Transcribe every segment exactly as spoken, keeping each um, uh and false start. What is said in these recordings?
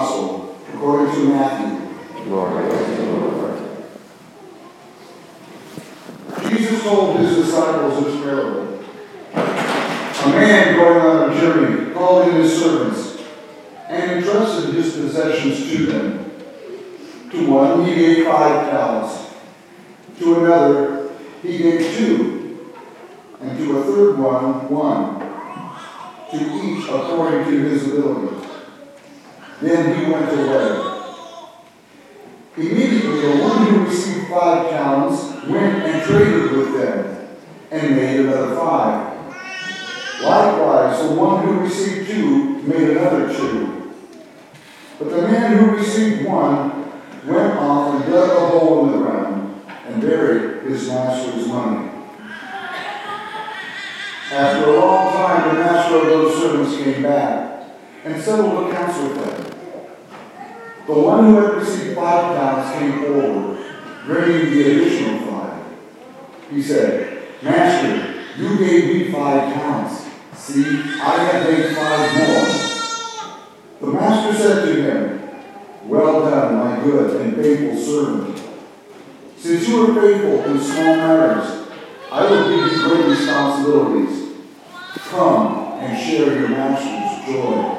Gospel according to Matthew. Glory to you, Lord. Jesus told his disciples this parable. A man going on a journey called in his servants and entrusted his possessions to them. To one he gave five talents, to another he gave two, and to a third one one, to each according to his ability. Then he went away. Immediately the one who received five talents went and traded with them, and made another five. Likewise, the one who received two made another two. But the man who received one went off and dug a hole in the ground, and buried his master's money. After a long time, the master of those servants came back, and settled accounts with them. The one who had received five talents came forward, bringing the additional five. He said, Master, you gave me five talents. See, I have made five more. The master said to him, Well done, my good and faithful servant. Since you are faithful in small matters, I will give you great responsibilities. Come and share your master's joy.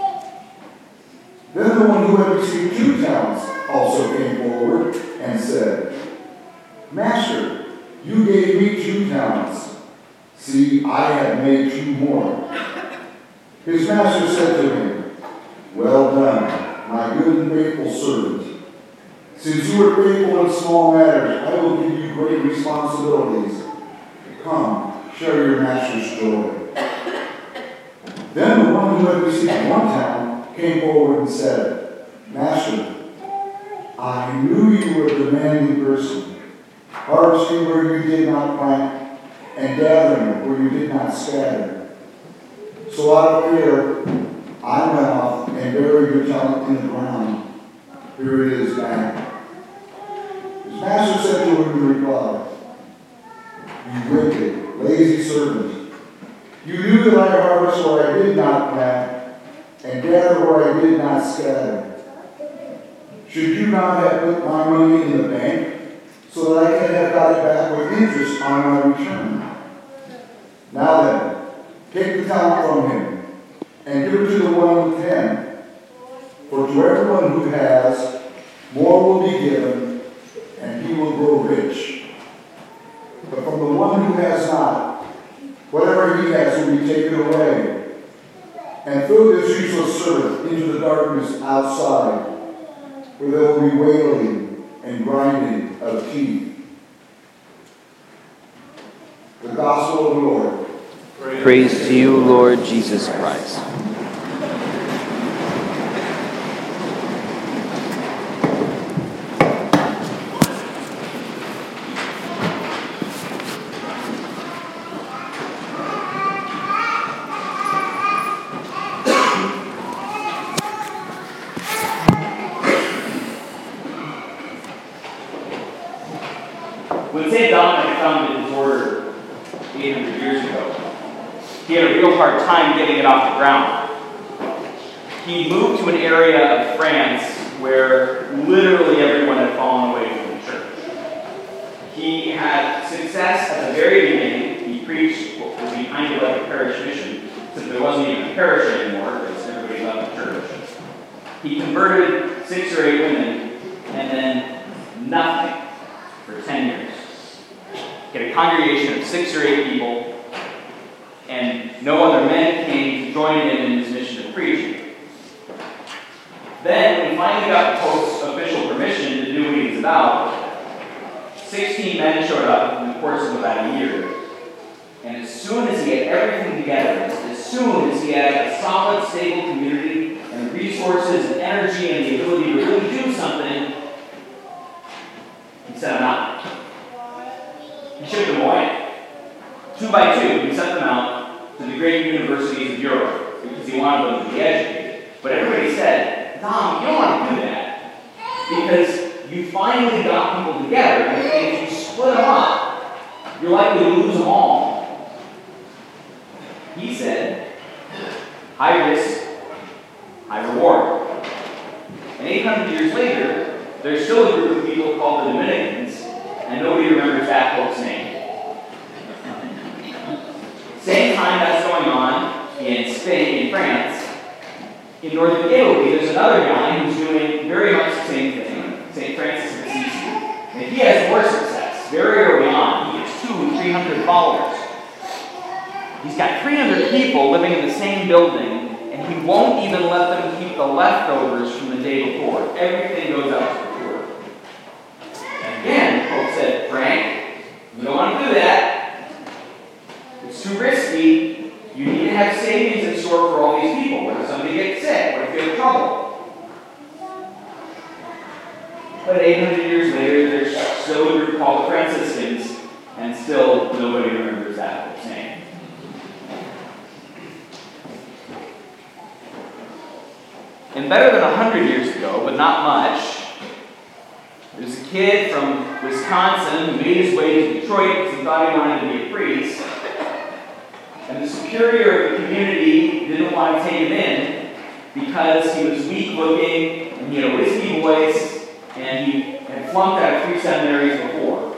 Then the one who had received two talents also came forward and said, Master, you gave me two talents. See, I have made two more. His master said to him, Well done, my good and faithful servant. Since you are faithful in small matters, I will give you great responsibilities. Come, share your master's joy. Then the one who had received one talent came forward and said, Master, I knew you were a demanding person, harvesting where you did not plant, and gathering where you did not scatter. So out of fear, I went off and buried your talent in the ground. Here it is back. His master said to him in reply, You wicked, lazy servant. You knew that I harvest where I did not plant, and gather where I did not scatter. Should you not have put my money in the bank, so that I could have got it back with interest on my return? Now then, take the talent from him, and give it to the one with ten. For to everyone who has, more will be given, and he will grow rich. But from the one who has not, whatever he has will be taken away. And throw this useless servant into the darkness outside, where there will be wailing and grinding of teeth. The Gospel of the Lord. Praise, Praise to you, Lord Jesus Christ. When Saint Dominic founded his order eight hundred years ago, he had a real hard time getting it off the ground. He moved to an area of France where literally everyone had fallen away from the church. He had success at the very beginning. He preached what would be kind of like a parish mission, since there wasn't even a parish anymore because everybody left the church. He converted six or eight women, and then nothing for ten years. He had a congregation of six or eight people, and no other men came to join him in his mission of preaching. Then, when he finally got the Pope's official permission to do what he was about, sixteen men showed up in the course of about a year. And as soon as he had everything together, as soon as he had a solid, stable community, and resources and energy and the ability to really do something, he sent them out. He shipped them away. Two by two, he sent them out to the great universities of Europe because he wanted them to be educated. But everybody said, Tom, you don't want to do that because you finally got people together, and if you split them up, you're likely to lose them all. He said, high risk, high reward. And eight hundred years later, there's still a group of people called the Dominicans, and nobody remembers that Pope's name. Same time that's going on in Spain, in France, in northern Italy, there's another guy who's doing very much the same thing, Saint Francis of Assisi. And he has more success. Very early on, he has two, three hundred followers. He's got three hundred people living in the same building, and he won't even let them keep the leftovers from the day before. Everything goes out to the poor. And again, Pope said, Frank, you don't want to do that. It's too risky. You need to have savings in store for all these people. What if somebody gets sick? What if you have trouble? But eight hundred years later, there's still a group called the Franciscans, and still nobody remembers that Pope's name. And better than a hundred years ago, but not much, there's a kid from Wisconsin who made his way to Detroit because he thought he wanted to be a priest. And the superior of the community didn't want to take him in because he was weak-looking, and he had a whiskey voice, and he had flunked out of three seminaries before.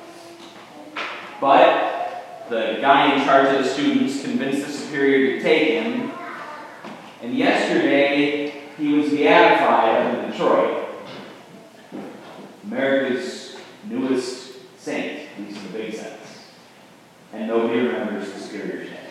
But the guy in charge of the students convinced the superior to take him, and yesterday he was beatified up in Detroit. America's newest saint, at least in the big sense. And nobody remembers the superior's name.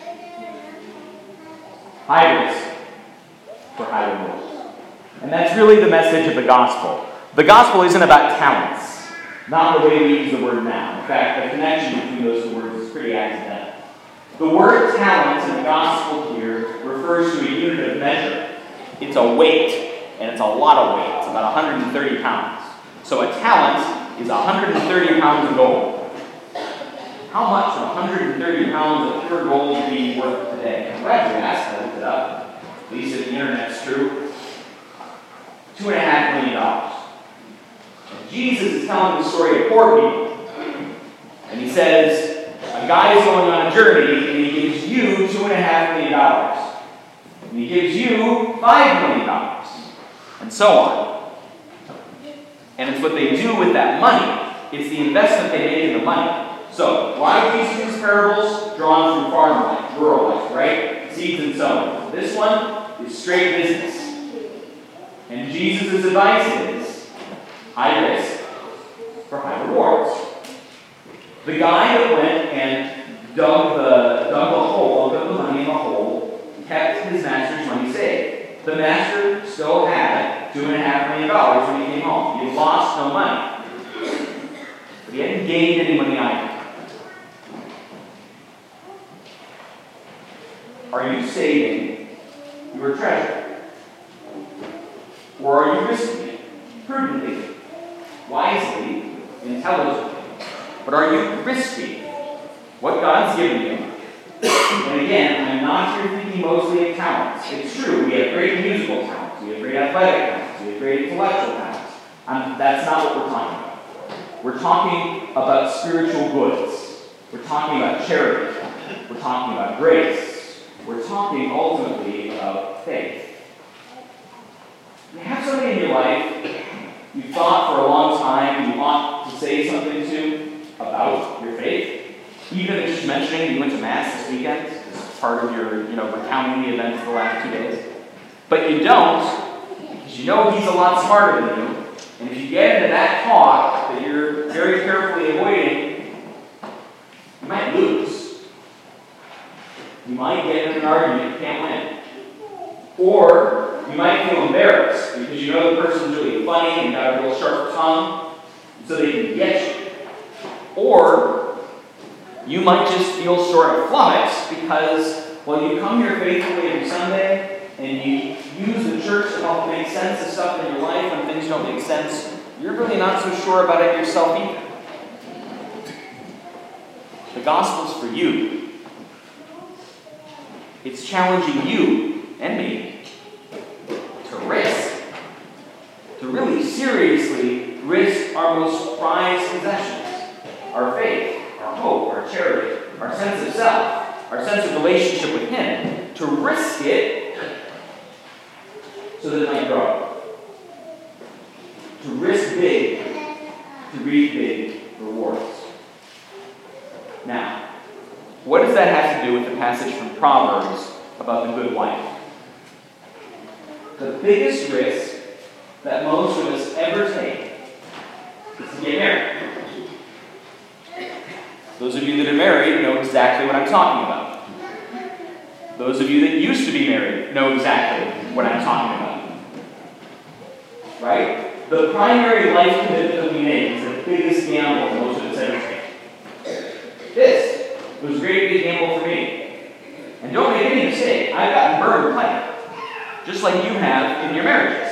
High risk for high reward. And that's really the message of the gospel. The gospel isn't about talents, not the way we use the word now. In fact, the connection between those two words is pretty accidental. The word talent in the gospel here refers to a unit of measure. It's a weight, and it's a lot of weight. It's about one hundred thirty pounds. So a talent is one hundred thirty pounds of gold. How much would one hundred thirty pounds of pure gold be worth today? I'm glad you asked. I looked it up. At least if the internet's true. Two and a half million dollars. And Jesus is telling the story of poor people. And he says, a guy is going on a journey, and he gives you two and a half million dollars. And he gives you five million dollars. And so on. And it's what they do with that money. It's the investment they make in the money. So, why do these two parables drawn from farm life, rural life, right? Seeds and sowing. This one is straight business. And Jesus' advice is high risk for high rewards. The guy that went and dug the, dug the hole, put the money in the hole, kept his master's money safe. The master still had two and a half million dollars when he came home. He had lost no money. But he hadn't gained any money either. Are you saving your treasure? Or are you risking it? Prudently, wisely, intelligently. But are you risking what God's given you? And again, I'm not here thinking mostly of talents. It's true, we have great musical talents, we have great athletic talents, we have great intellectual talents. Um, that's not what we're talking about. We're talking about spiritual goods. We're talking about charity. We're talking about grace. We're talking ultimately about faith. You have somebody in your life you thought for a long time you ought to say something to about your faith. Even if it's just mentioning you went to Mass this weekend as part of your, you know, recounting the events of the last two days. But you don't, because you know he's a lot smarter than you. And if you get into that talk that you're very carefully avoiding, you might lose. You might get in an argument you can't win. Or you might feel embarrassed because you know the person's really funny and got a real sharp tongue, so they can get you. Or you might just feel sort of flummoxed because, well, you come here faithfully every Sunday and you use the church to help make sense of stuff in your life when things don't make sense. You're really not so sure about it yourself either. The gospel's for you. It's challenging you and me to risk, to really seriously risk our most prized possessions, our faith, our hope, our charity, our sense of self, our sense of relationship with Him, to risk it so that it might grow. to risk big, to reap big rewards. Now, what does that have to do with the passage from Proverbs about the good wife? The biggest risk that most of us ever take is to get married. Those of you that are married know exactly what I'm talking about. Those of you that used to be married know exactly what I'm talking about. Right? The primary life commitment that we make is the biggest gamble that most of us ever take. This was a great big gamble for me. And don't make any mistake, I've gotten burned plenty, just like you have in your marriages.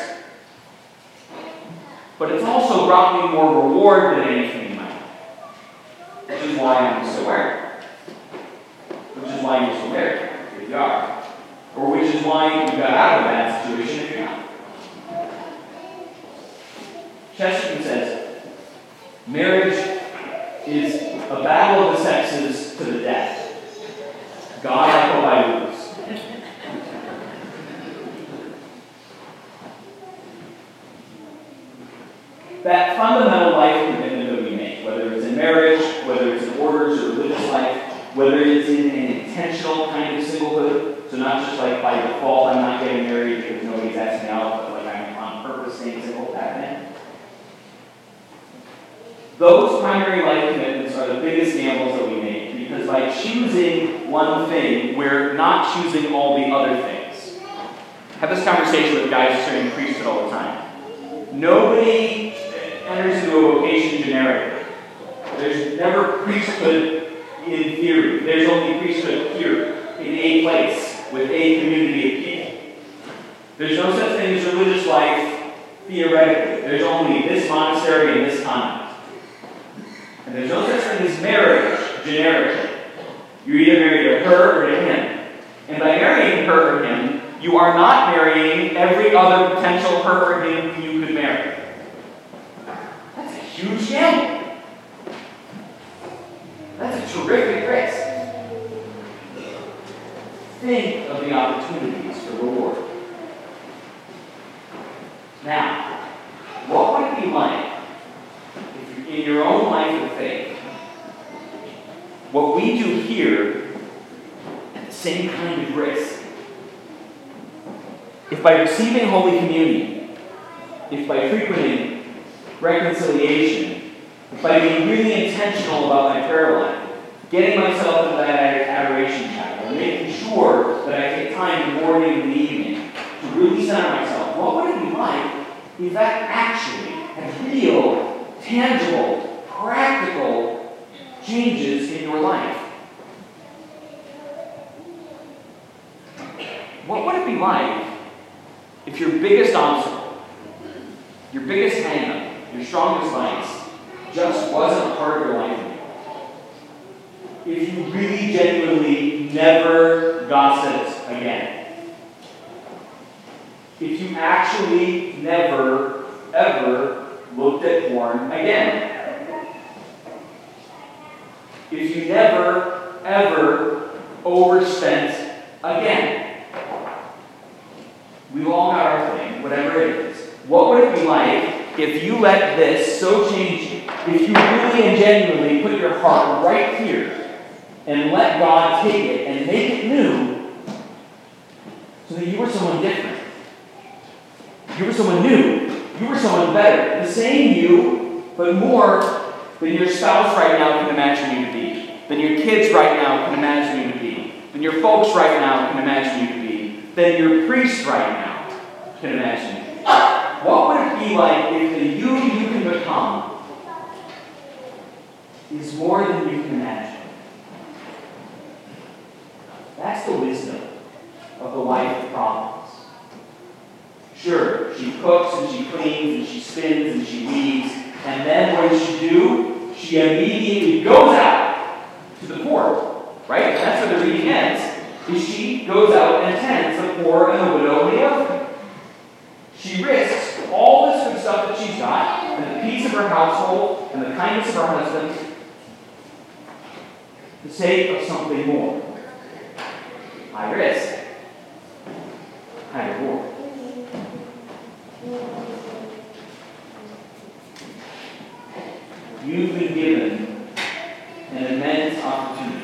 But it's also brought me more reward than anything in my life. Which is why I'm still married. Which is why you're still married, if you are. Or which is why you got out of a bad situation if you're not. Chesterton says, marriage is a battle of the sexes to the death. God, I hope I lose. That fundamental life commitment that we make, whether it's in marriage, whether it's in orders or religious life, whether it's in an intentional kind of singlehood, so not just like by default I'm not getting married because nobody's asked me out, but like I'm on purpose staying single, that thing. Those primary life commitments are the biggest gambles that we make because by choosing one thing, we're not choosing all the other things. I have this conversation with guys studying priesthood all the time. Nobody enters into a vocation generically. There's never priesthood in theory. There's only priesthood here, in a place, with a community of people. There's no such thing as religious life theoretically. There's only this monastery and this convent. And there's no such thing as marriage generically. You're either married to her or to him. And by marrying her or him, you are not marrying every other potential her or him you could marry. That's a huge gamble. That's a terrific risk. Think of the opportunities for reward. Now, what would it be like if you're in your own life of faith? What we do here at the same kind of risk. If by receiving Holy Communion, if by frequenting reconciliation, if by being really intentional about my prayer life, getting myself into that adoration chapel, and making sure that I take time in the morning and the evening to really center myself, what would it be like if that actually had real, tangible, practical changes in your life? What would it be like if your biggest obstacle, your biggest hang-up, your strongest vice, just wasn't part of your life anymore? If you really genuinely never gossiped again. If you actually never, ever looked at porn again. If you never, ever overspent again. We've all got our thing, whatever it is. What would it be like if you let this so change you? If you really and genuinely put your heart right here and let God take it and make it new so that you were someone different. You were someone new. You were someone better. The same you, but more than your spouse right now can imagine you to be. Than your kids right now can imagine you to be. Than your folks right now can imagine you to be. Than your priest right now can imagine you to be. What would it be like if the you you can become is more than you can imagine? That's the wisdom of the wife of Proverbs. Sure, she cooks and she cleans and she spins and she weaves, and then what does she do? She immediately goes out to the poor, right? That's where the reading ends. Is she goes out and tends the poor and the widow and the orphan. She risks all this good stuff that she's got, and the peace of her household, and the kindness of her husband, for the sake of something more. High risk, high reward. you've been given an immense opportunity.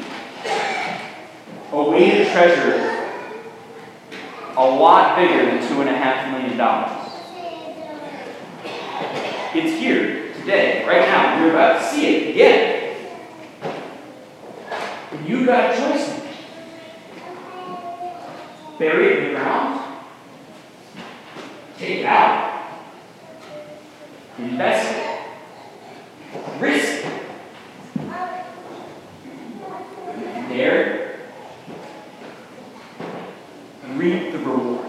A weighted treasure a lot bigger than two and a half million dollars. It's here today, right now. You're about to see it again. And you've got a choice to make. Bury it in the ground. Take it out. Invest it. Risk it. There. And reap the reward.